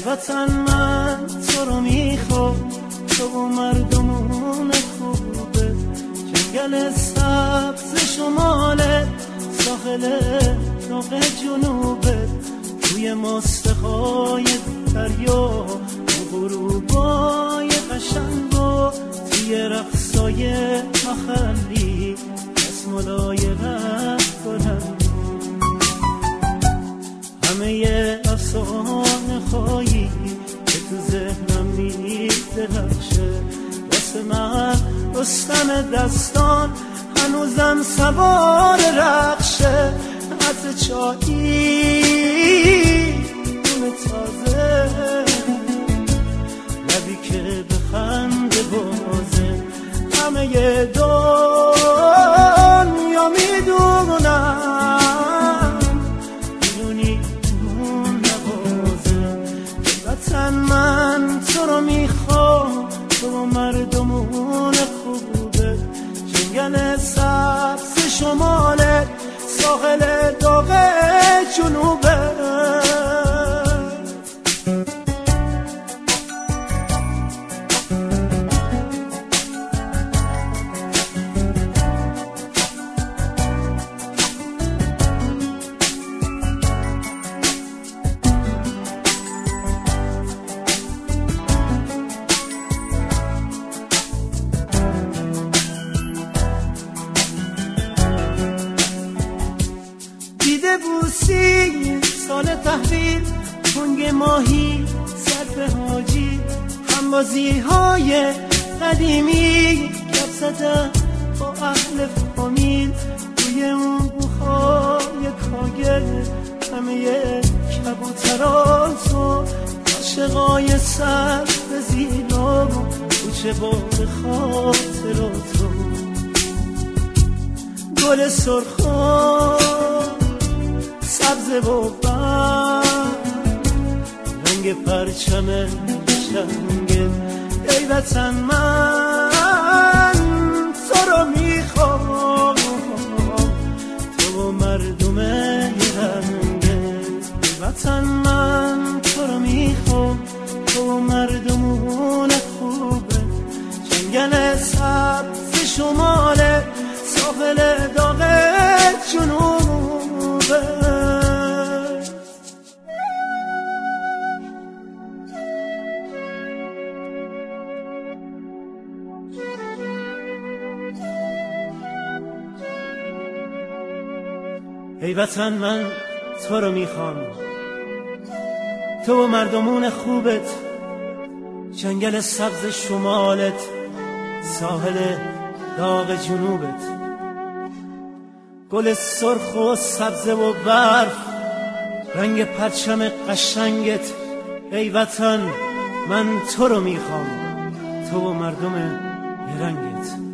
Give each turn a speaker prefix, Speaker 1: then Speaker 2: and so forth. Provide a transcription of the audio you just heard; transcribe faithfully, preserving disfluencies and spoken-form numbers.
Speaker 1: وطن من تو رو میخوام، تو و مردمون خوبه، جنگل سبز شماله، ساحل داغ جنوبه، توی مستخای دریا، تو غروبای قشنگ و توی رقصای محلی، دستمالای رفت بلند، همه افسانه خواهی که تو ذهنم میدرخشه، واسه من رستم دستان هنوزم سوار رخشه، عطر چایی نون تازه، لبی که به خنده بازه، همه دنیا میدونم میدونی اون نوازه، وطن من تو رو میخوام، تو و مردمون خوبه، جنگل سبز شماله، ساحل داغ جنوبه. دیده بوسی سال تحویل، کنگ ماهی صرف حاجی، همبازی های قدیمی، گپ زدن با اهل فامیل، روی اون بوهای کاگل، همه کبوتراتو، عاشقای سر به زیلا، کوچه با به خاطراتو، گل سرخان سبز و برگ، رنگ پرچم شنگل، ای وطن من تو رو میخوام، تو و مردم رنگت، ای وطن من تو رو میخوام، تو و مردمون خوبه، جنگل سبز شماله، ساحل داغ جنوبه. ای وطن من تو رو میخوام، تو و مردمون خوبت، جنگل سبز شمالت، ساحل داغ جنوبت، گل سرخ و سبز و برف، رنگ پرچم قشنگت، ای وطن من تو رو میخوام، تو و مردم رنگت.